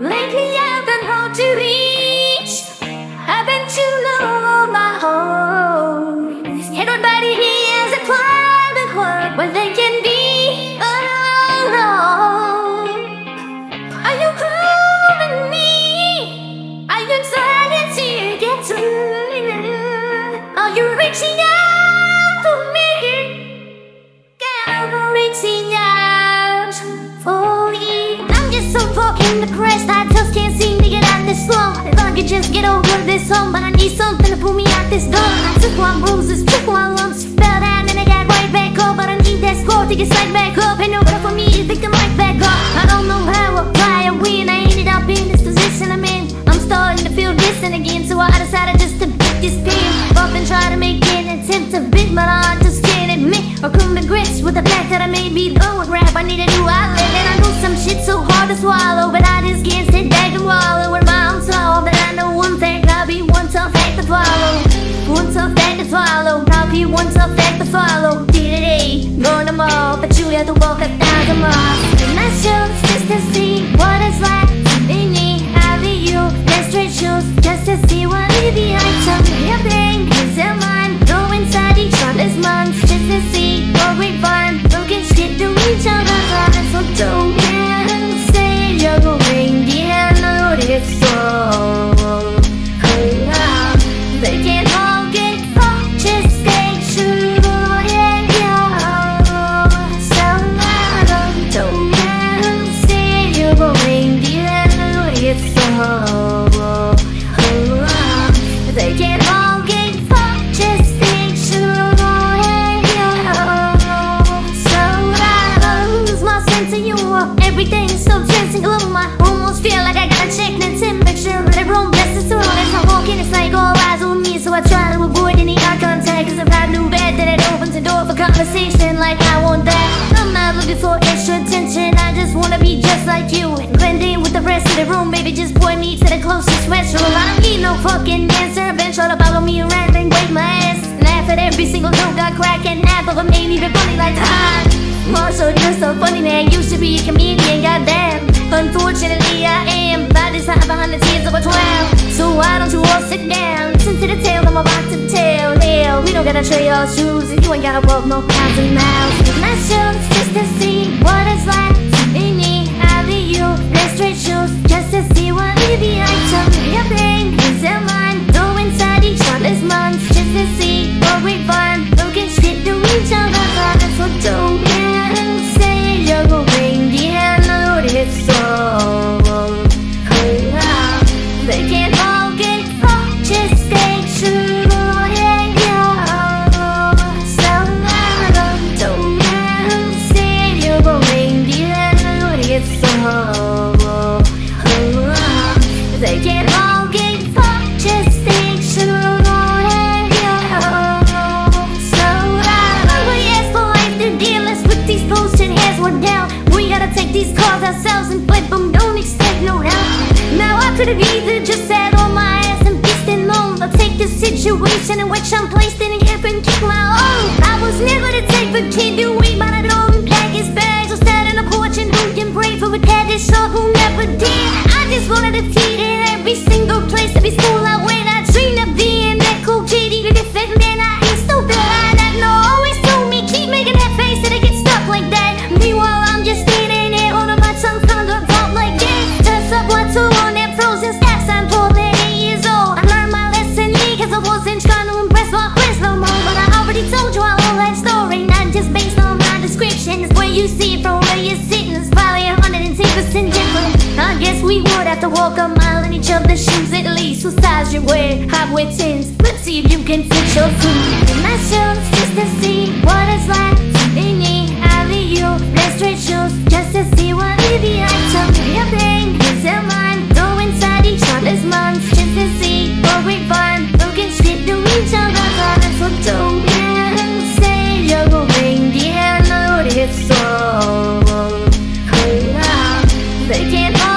Lately I've been hard to reach. I've been too low on my home. Everybody here has a private world where they can be alone. Are you calling me? Are you trying to get to me? Are you reaching out for me? I'm reaching out for you. I'm just so fucking depressed, I just can't seem to get out this slump. If I could just get over this hump, but I need something to pull me out this dump. I took one bruises, took one lumps, fell down and I got right back up. But I need that score to get right back up. Ain't no better for me to pick them right back up. I don't know how or why or when I ended up in this position I'm in. I'm starting to feel distant again, so I decided just to pick this pen up and try to make an attempt to bit, but I just can't admit or come to grips with the fact that I may be done with rap. I need a new outlet, and I know some shit so hard to swallow, but I just can't sit back and wallow in my own soul. But I know one thing, I'll be one tough act to follow. One tough act to swallow, I'll be one tough act to follow. Day-to-day, going to mall, but you have to walk 1,000 miles. And my show's just to see what it's like to be me. I'll be you, let's straight shoes, just to see what we behind. Some everything is in mind, go inside each other's minds, just to see what we find. Looking shit to each other's eyes, so don't say you're going down, know this song. They can't all get caught, just stay true, yeah, yeah. So don't say you're going down, know this song. They can't all get caught, just stay true, yeah, yeah. So I lose my sense of humor, everything's so tense and gloom. I almost feel like I gotta check the temperature of the room just as soon as I walk in. It's like all eyes on me, so I try to avoid any eye contact, cause if I do bad, then it opens the door for conversation like I want that. I'm not looking for extra attention, I just wanna be just like you and blend in with the rest of the room. Baby, just point me to the closest restroom. I don't need no fucking answer, been trying to follow me around and wave my ass and laugh at every single joke I crack, and half of them ain't even funny like that. Marshall, you're so funny, man, you should be a comedian, goddamn. Unfortunately I am, about this high behind the tears of a clown. So why don't you all sit down, listen to the tale I'm about to tell. Hell, we don't gotta trade our shoes, and you ain't gotta walk no 1,000 miles. My show's just to see what it's like to be me, I'll be you, let's trade shoes, just to see what we behind. Some everything is in mind, go inside each other's minds, just to see what we find. Looking shit to each other's eyes, so don't say you're going down, know this song. They can't all get caught, just stay true, yeah, yeah. So don't say you're going down, know this song. They can't all get caught, just stay true, yeah, yeah. So we ask for life to deal us with these bullshit heads we're down. We gotta take these cars ourselves and flip them, don't expect no help. Now I could've either just sat on my ass and pissed and moaned, or take the situation in which I'm placed in here and kick my own. I was never the type of kid to wait by the door and pack his bags, or stand on a porch and hoot and pray for a cat that's short who never did. I just wanted to feed in every single place, every school I went. I dreamed of being that cool kid, even if it meant I ain't stupid. I that know always told me keep making that face and it gets stuck like that. Meanwhile I'm just standing there holding my tongue tongue up top like this. Turns up one two on that frozen stacks. I'm 8 years old. I learned my lesson because I wasn't trying to impress my friends no more. But I already told you all that story, not just based on my description. It's where you see it from where you're sitting. It's probably 110% different. I guess we would have to walk a mile in each other's shoes at least. What size you wear? I wear 10s. Let's see if you can fit your food. And my show's just to see what it's like to be me, I'll be you, let's trade shoes, just to see what we behind. Some everything is in mind, go inside each other's minds, just to see what we find. Looking shit to each other's eyes, so don't say you're going down, know this song. They can't